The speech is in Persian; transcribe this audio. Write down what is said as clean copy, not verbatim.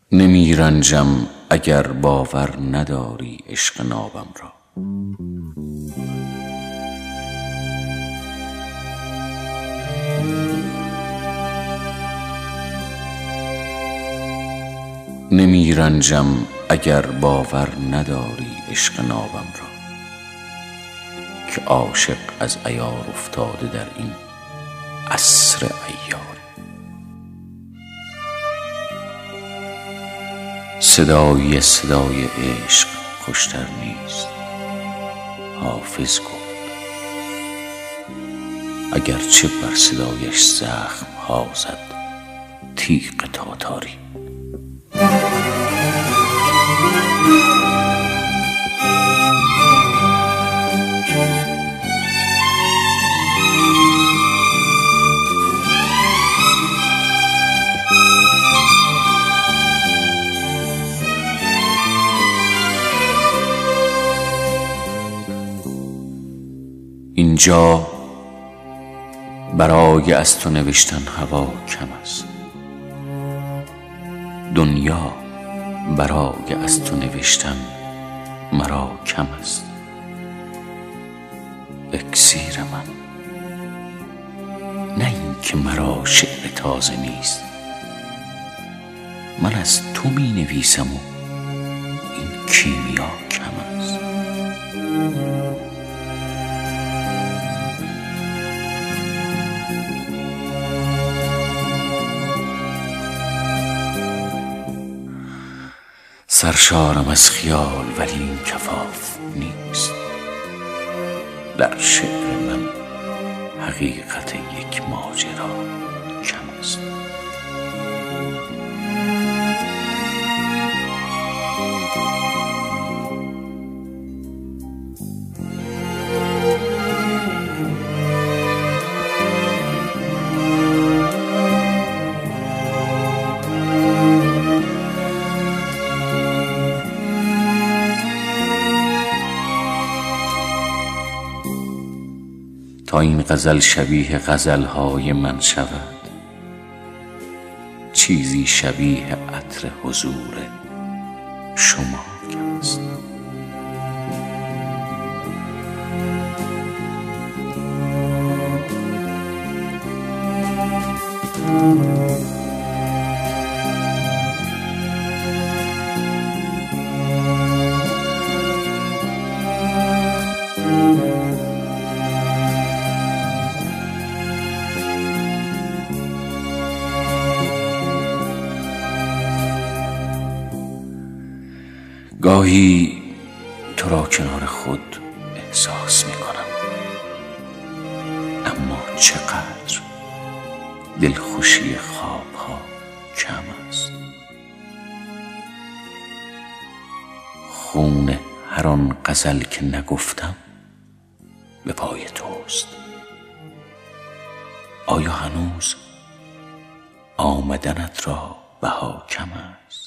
نمی رنجم اگر باور نداری عشق نابم را. نمی رنجم اگر باور نداری عشق نابم را، که عاشق از عیار افتاده در این عصر عیار. صدای عشق خوشتر نیست، حافظ گفت، اگرچه بر صدایش زخم ها زد تیغ تاتاری. اینجا برای از تو نوشتن هوا کم است، دنیا برای از تو نوشتن مرا کم است. اکسیر من، نه این که مرا شعر تازه نیست، من از تو می نویسم و این کیمیا کم است. سرشارم از خیال ولی این کفاف نیست، در شعر من حقیقت یک ماجرا کم است. تا این غزل شبیه غزلهای من شود، چیزی شبیه عطر حضور شما کم است. گاهی تو را کنار خود احساس می کنم، اما چقدر دلخوشی خوابها کم است. خون هر آن غزل که نگفتم به پای توست. آیا هنوز آمدنت را بها کم است؟